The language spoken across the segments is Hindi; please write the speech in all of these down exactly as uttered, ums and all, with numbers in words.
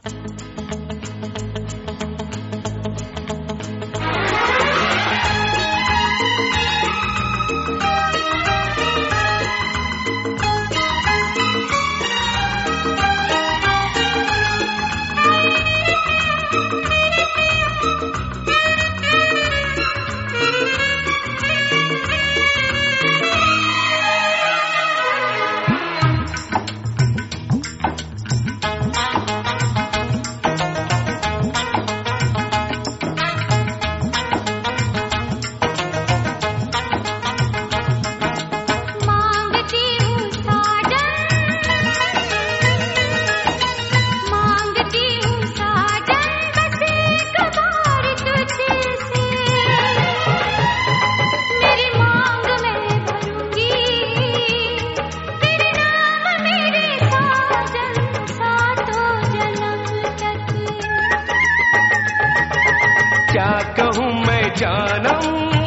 क्या कहूँ मैं जानम,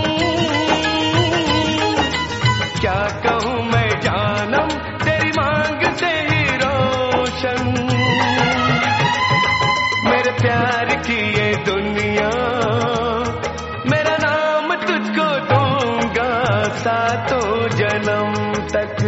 क्या कहूँ मैं जानम, तेरी मांग से ही रोशन। मेरे प्यार की ये दुनिया, मेरा नाम तुझको दूंगा सातों जन्म तक।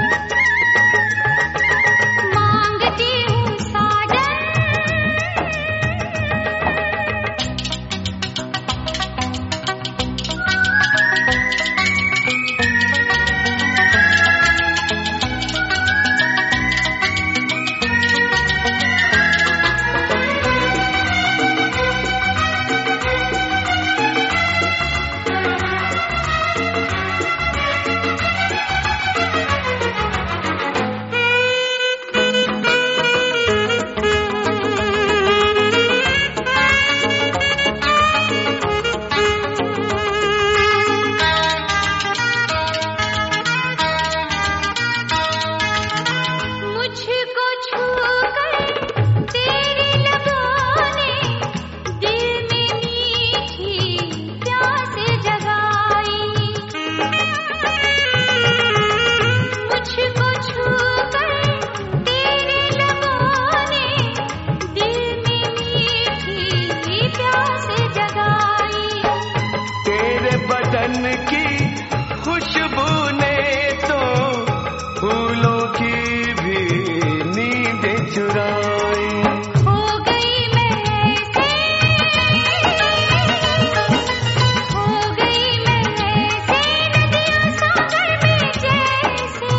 की खुशबू ने तो फूलों की भी नींद चुराई। हो गई मैं ऐसे, हो गई मैं ऐसे, नदियाँ सागर में जैसे।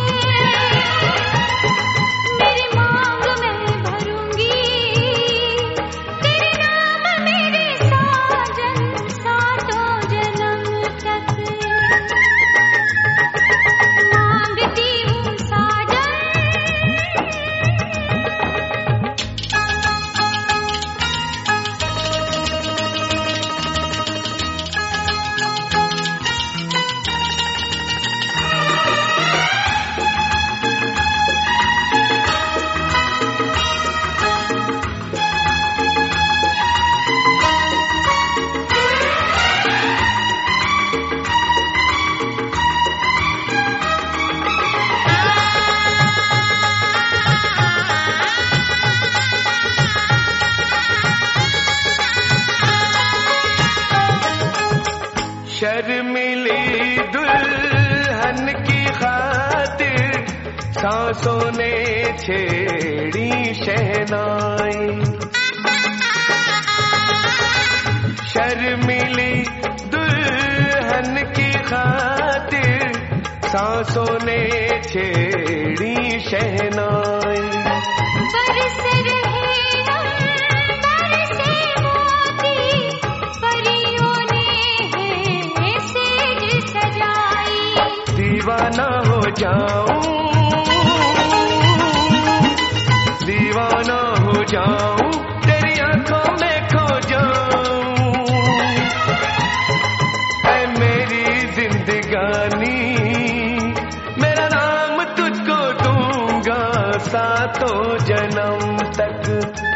मेरी मांग मैं भरूंगी तेरे नाम मेरे साजन, सातों जन्म तक। मांगती हूँ साजन, शर्मिली दुल्हन की खातिर सांसों ने छेड़ी शहनाई। शर्मिली दुल्हन की खातिर सांसों ने छेड़ी शहनाई। बरस रहे हम बरसे मोती, परियों ने है सेज सजाई। दीवाना हो जाऊं, दीवाना हो जाऊं, तेरी आंखों में खो जाऊं। ऐ मेरी जिंदगानी, मेरा नाम तुझको दूंगा सातों जन्म तक।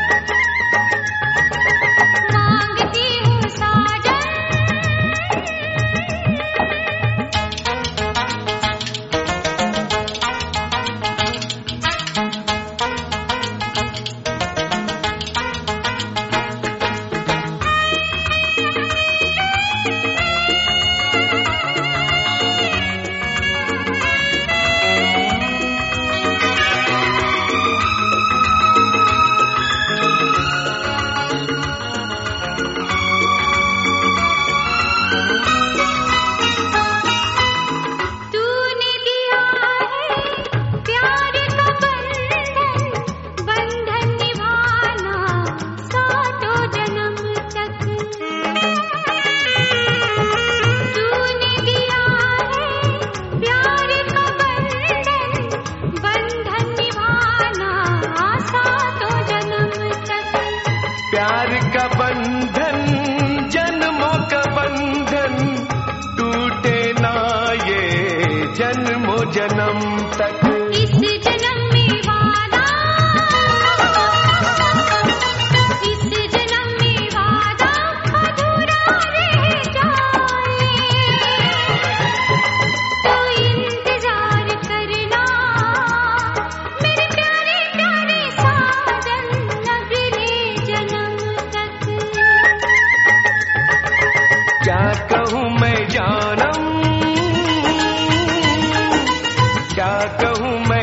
मांगती हूँ साजन,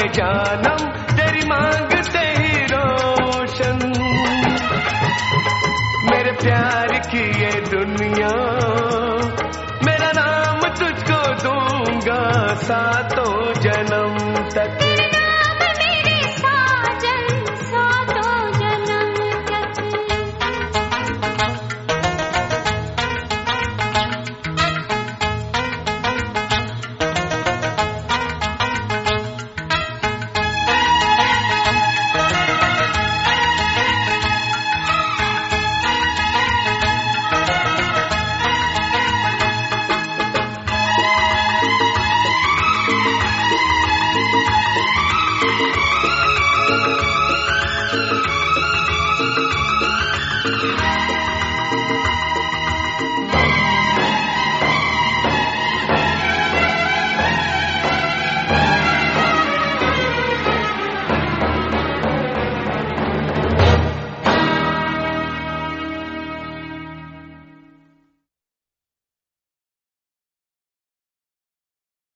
जानम तेरी मांग से ही रोशन। मेरे प्यार की ये दुनिया, मेरा नाम तुझको दूंगा साथ